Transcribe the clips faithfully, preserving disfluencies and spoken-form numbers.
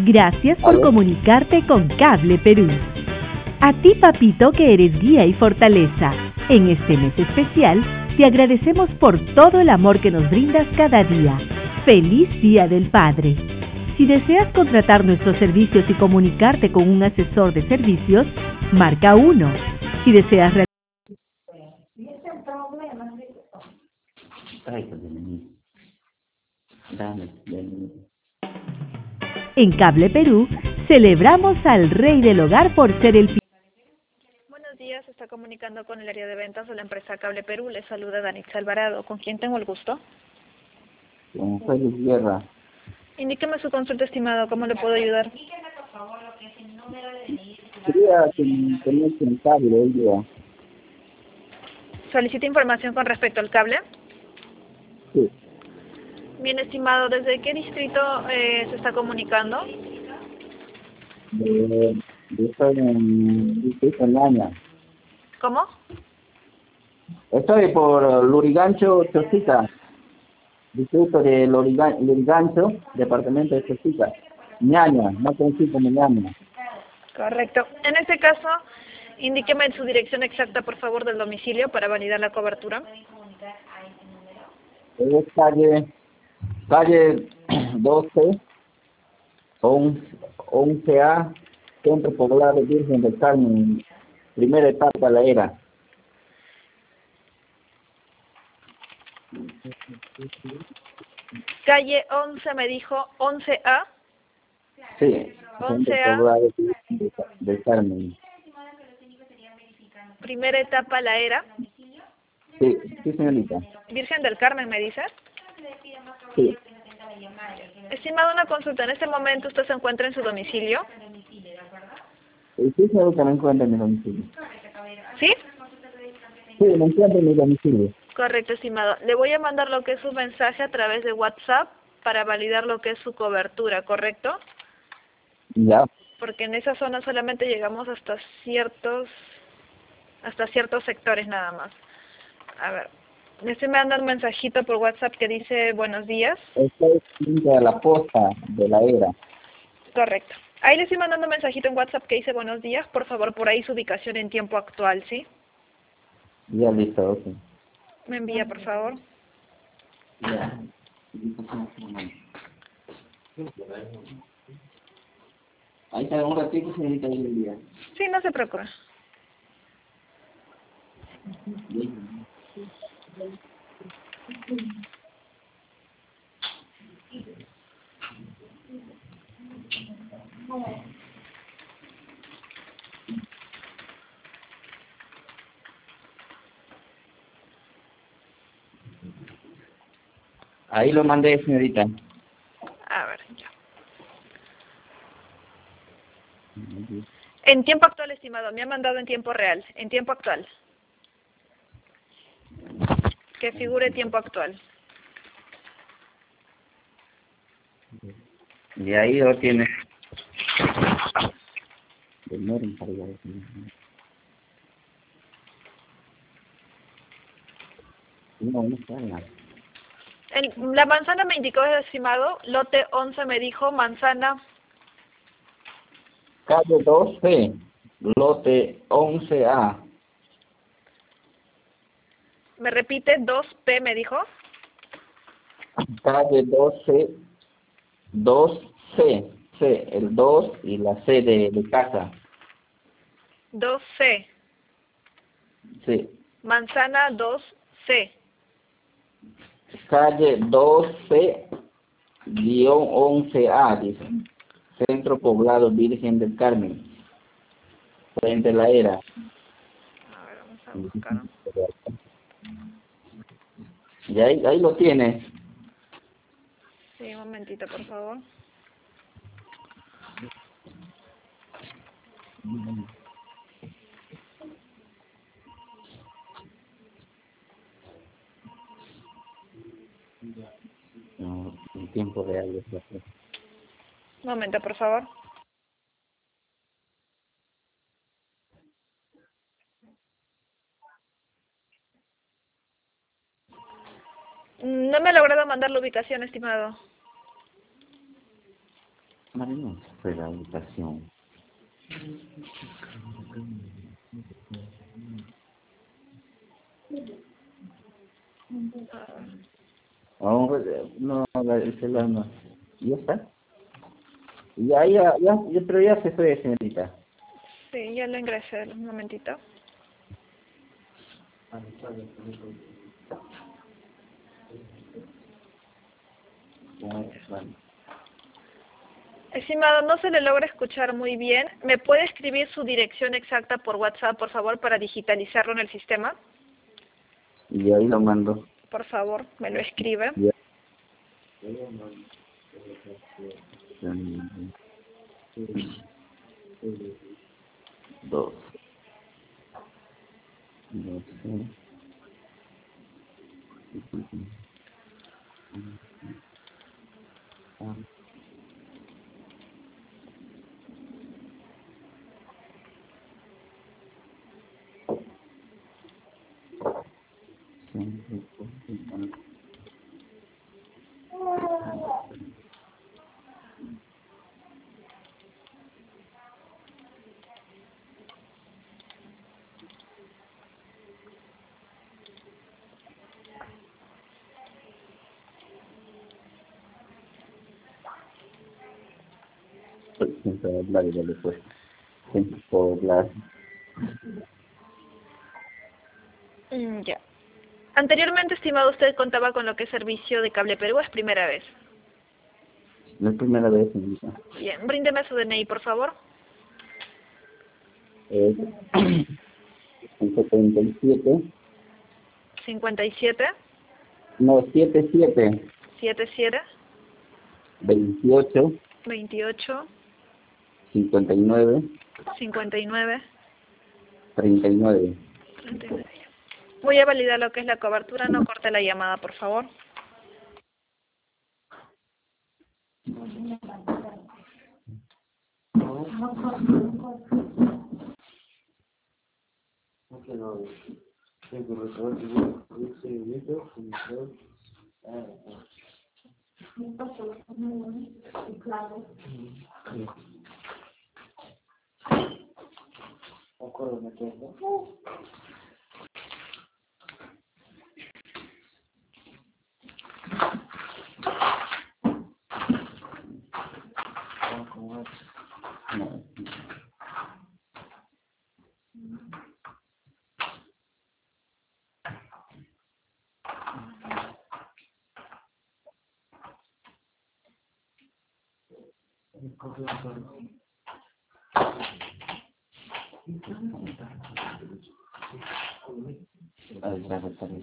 Gracias por ¿Aló? comunicarte con Cable Perú. A ti, papito, que eres guía y fortaleza. En este mes especial, te agradecemos por todo el amor que nos brindas cada día. ¡Feliz Día del Padre! Si deseas contratar nuestros servicios y comunicarte con un asesor de servicios, marca uno. Si deseas realizar Ay, pues, ven, dame, ven. en Cable Perú, celebramos al Rey del Hogar por ser el Buenos días, se está comunicando con el área de ventas de la empresa Cable Perú. Le saluda Danitza Alvarado. ¿Con quién tengo el gusto? Con Félix Guerra. Indíqueme su consulta, estimado. ¿Cómo le puedo ayudar? Quería que me conecte un cable hoy día. Solicita información con respecto al cable. Sí. Bien, estimado, ¿desde qué distrito eh, se está comunicando? De, de estoy en Distrito Ñaña. ¿Cómo? Estoy por Lurigancho, Chosica. Distrito de Luriga- Lurigancho, departamento de Chosica. Ñaña, no conocido como Ñaña. Correcto. En este caso, indíqueme su dirección exacta, por favor, del domicilio para validar la cobertura. Es calle, calle doce, once A, Centro Poblado Virgen del Carmen, primera etapa La Era. Calle once, me dijo, once A. Sí, Centro once A, Poblado Virgen del del Carmen. primera etapa La Era. Sí, sí, señorita. Virgen del Carmen, ¿me dice? Sí, Estimado, una consulta. En este momento usted se encuentra en su domicilio. sí, sí, señorita, me encuentro en mi domicilio. ¿Sí? Sí, me encuentro en mi domicilio. Correcto, estimado. Le voy a mandar lo que es su mensaje a través de WhatsApp para validar lo que es su cobertura, ¿correcto? Ya, Porque en esa zona solamente llegamos hasta ciertos hasta ciertos sectores nada más. A ver, le estoy mandando un mensajito por WhatsApp que dice buenos días. estoy frente a la posta de La Era. Correcto. Ahí le estoy mandando un mensajito en WhatsApp que dice buenos días. Por favor, por ahí su ubicación en tiempo actual, ¿sí? Ya, listo, ok. Me envía, por favor. Ya. Ahí está, un ratito, señorita, ahí le envía. Sí, no se preocupe. Ahí lo mandé, señorita. A ver, ya. En tiempo actual, estimado, me ha mandado en tiempo real, en tiempo actual. Que figure tiempo actual. Y ahí lo tiene. No, no está en la En, la manzana me indicó, estimado, lote once me dijo, manzana, calle doce, lote once A. me repite, dos P me dijo, Calle doce, dos C. C, el dos y la C de, de casa. dos C, Sí. manzana dos C, Calle doce, guión once A, dice. Centro Poblado Virgen del Carmen. Frente a La Era. a ver, vamos a buscar. Y ahí, ahí lo tiene. Sí, un momentito, por favor. No, en tiempo real. es lo que- Un momento, por favor. No me ha logrado mandar la ubicación, estimado. Marino fue la habitación. Oh, no, la- el celular no. ¿Ya está? Ya, ya, ya, ya, pero ya se fue, señorita. Sí, ya lo ingresé, un momentito. Estimado, no se le logra escuchar muy bien. ¿Me puede escribir su dirección exacta por WhatsApp, por favor, para digitalizarlo en el sistema? Y ahí lo mando. Por favor, me lo escribe. Ya. Dos. Doce. Siempre hablar y darle pues. Siempre por hablar. Mm, ya. Anteriormente, estimado, ¿usted contaba con lo que es servicio de Cable Perú? ¿Es primera vez? No es primera vez, señorita. Bien, bríndeme su D N I, por favor. Es setenta y siete. cincuenta y siete, No, siete siete. setenta y siete, veintiocho. veintiocho, cincuenta y nueve. cincuenta y nueve, treinta y nueve. treinta y nueve. Voy a validar lo que es la cobertura. No corte la llamada, por favor. Ay, gracias, gracias.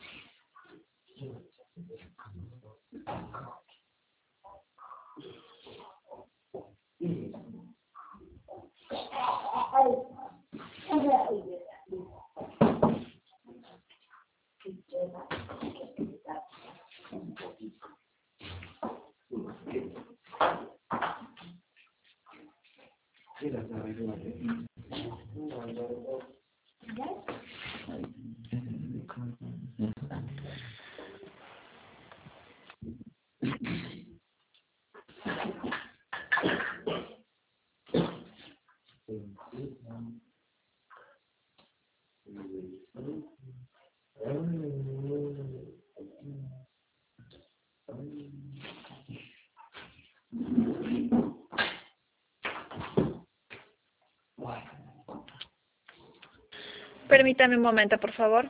Permítame un momento, por favor.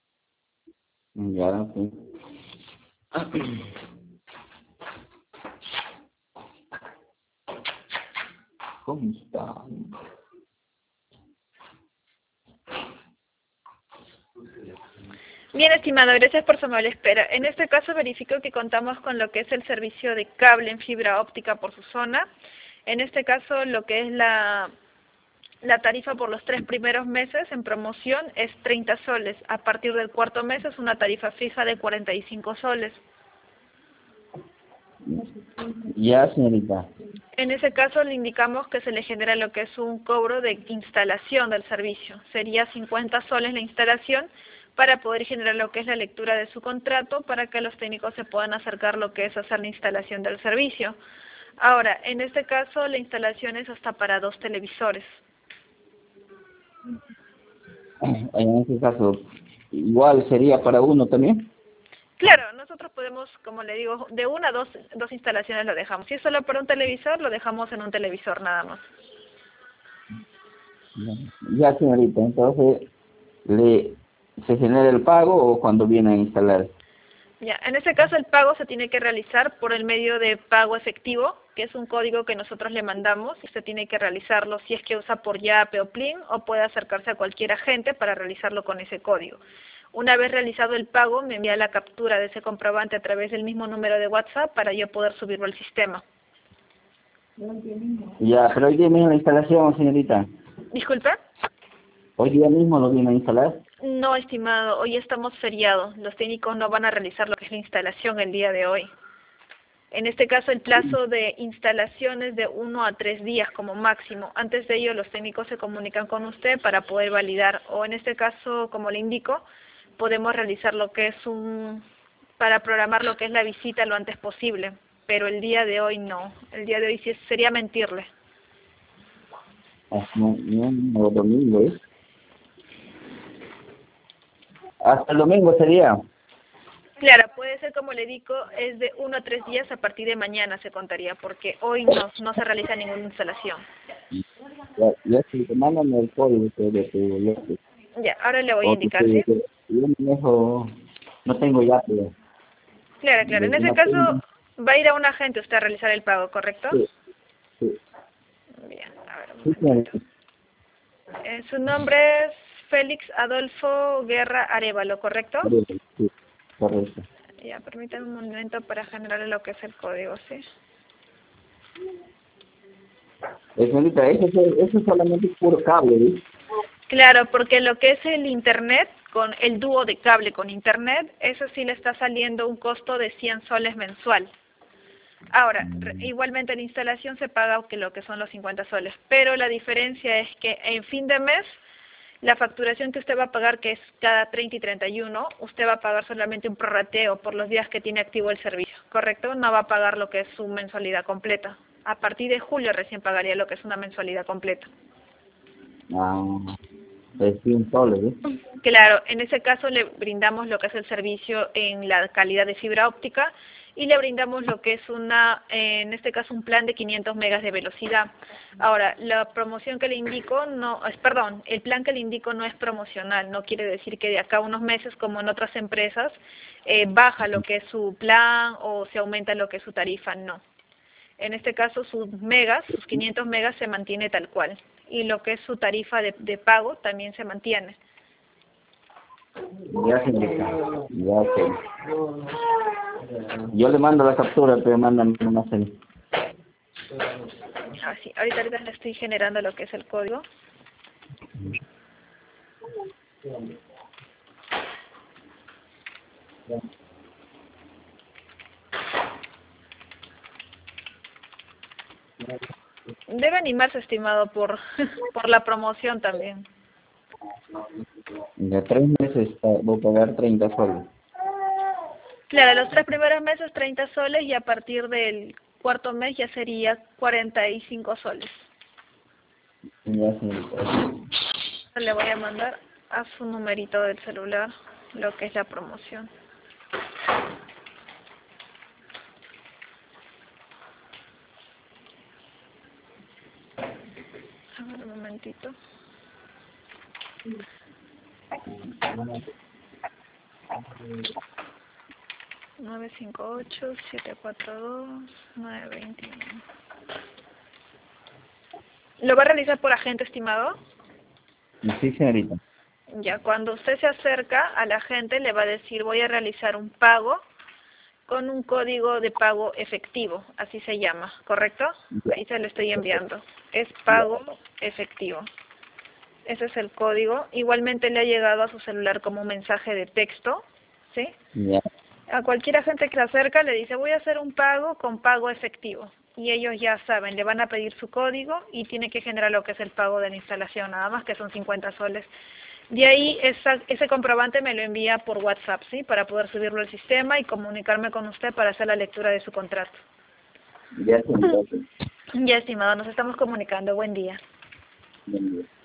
Ya, sí. ¿Cómo está? Bien, estimado, gracias por su amable espera. En este caso verifico que contamos con lo que es el servicio de cable en fibra óptica por su zona. En este caso, lo que es la, la tarifa por los tres primeros meses en promoción es treinta soles. A partir del cuarto mes es una tarifa fija de cuarenta y cinco soles. Ya, señorita. En ese caso le indicamos que se le genera lo que es un cobro de instalación del servicio. Sería cincuenta soles la instalación para poder generar lo que es la lectura de su contrato para que los técnicos se puedan acercar lo que es hacer la instalación del servicio. Ahora, en este caso la instalación es hasta para dos televisores. En este caso, igual sería para uno también. Claro, nosotros podemos, como le digo, de una a dos, dos instalaciones lo dejamos. Si es solo para un televisor, lo dejamos en un televisor nada más. Ya, señorita, entonces, ¿le se genera el pago o cuando viene a instalar? Ya, en este caso el pago se tiene que realizar por el medio de pago efectivo, que es un código que nosotros le mandamos y usted tiene que realizarlo si es que usa por Yape o Plin o puede acercarse a cualquier agente para realizarlo con ese código. Una vez realizado el pago, me envía la captura de ese comprobante a través del mismo número de WhatsApp para yo poder subirlo al sistema. Ya, pero hoy día mismo la instalación, señorita. ¿Disculpe? ¿Hoy día mismo lo viene a instalar? No, estimado, hoy estamos feriados. Los técnicos no van a realizar lo que es la instalación el día de hoy. En este caso, el plazo de instalación es de uno a tres días como máximo. Antes de ello, los técnicos se comunican con usted para poder validar. O en este caso, como le indico, podemos realizar lo que es un... para programar lo que es la visita lo antes posible. Pero el día de hoy no. El día de hoy sí sería mentirle. Ah, no, no, no, domingo, ¿eh? Hasta el domingo sería. Claro, puede ser como le digo, es de uno a tres días a partir de mañana se contaría, porque hoy no, no se realiza ninguna instalación. Ya, ya si te mandan el código de de tu lote. Ya, ahora le voy a O tu indicar, ¿sí? código. Yo manejo, no tengo ya, pero Claro, claro. En desde ese una caso, tienda. va a ir a un agente usted a realizar el pago, ¿correcto? Sí, sí, Bien, a ver, un sí, momentito. señorita. Eh, su nombre es Félix Adolfo Guerra Arevalo, ¿correcto? Correcto, sí, correcto. Ya, permítame un momento para generar lo que es el código, ¿sí? Eh, señorita, eso, es- eso es solamente puro cable, ¿sí? Claro, porque lo que es el internet, con el dúo de cable con internet, eso sí le está saliendo un costo de cien soles mensual. Ahora, re- igualmente la instalación se paga que lo que son los cincuenta soles, pero la diferencia es que en fin de mes, la facturación que usted va a pagar, que es cada treinta y treinta y uno, usted va a pagar solamente un prorrateo por los días que tiene activo el servicio, ¿correcto? No va a pagar lo que es su mensualidad completa. A partir de julio recién pagaría lo que es una mensualidad completa. Ah, de cien soles, ¿sí? Claro, en ese caso le brindamos lo que es el servicio en la calidad de fibra óptica y le brindamos lo que es una, eh, en este caso un plan de quinientos megas de velocidad. Ahora, la promoción que le indico, no, es, perdón, el plan que le indico no es promocional, no quiere decir que de acá a unos meses, como en otras empresas, eh, baja lo que es su plan o se aumenta lo que es su tarifa, no. En este caso, sus megas, sus quinientos megas se mantiene tal cual. Y lo que es su tarifa de, de pago también se mantiene. Ya, señorita. Ya, ok. Yo le mando la captura, pero mandan una serie. Así, ahorita, ahorita le estoy generando lo que es el código. Debe animarse, estimado, por, por la promoción también. De tres meses pa- voy a pagar treinta soles. Claro, los tres primeros meses treinta soles y a partir del cuarto mes ya sería cuarenta y cinco soles. Ya, señorita. Le voy a mandar a su numerito del celular lo que es la promoción. A ver, un momentito. nueve cinco ocho, siete cuatro dos, nueve dos uno. ¿Lo va a realizar por agente, estimado? Sí, señorita. Ya, cuando usted se acerca a la agente le va a decir voy a realizar un pago con un código de pago efectivo, así se llama, ¿correcto? Ahí se lo estoy enviando. Es pago efectivo. Ese es el código. Igualmente le ha llegado a su celular como un mensaje de texto, ¿sí? Ya. A cualquier agente que se acerca le dice voy a hacer un pago con pago efectivo. Y ellos ya saben, le van a pedir su código y tiene que generar lo que es el pago de la instalación, nada más que son cincuenta soles. De ahí esa, ese comprobante me lo envía por WhatsApp, ¿sí? Para poder subirlo al sistema y comunicarme con usted para hacer la lectura de su contrato. Ya, entonces. Ya, estimado, nos estamos comunicando. Buen día. Buen día.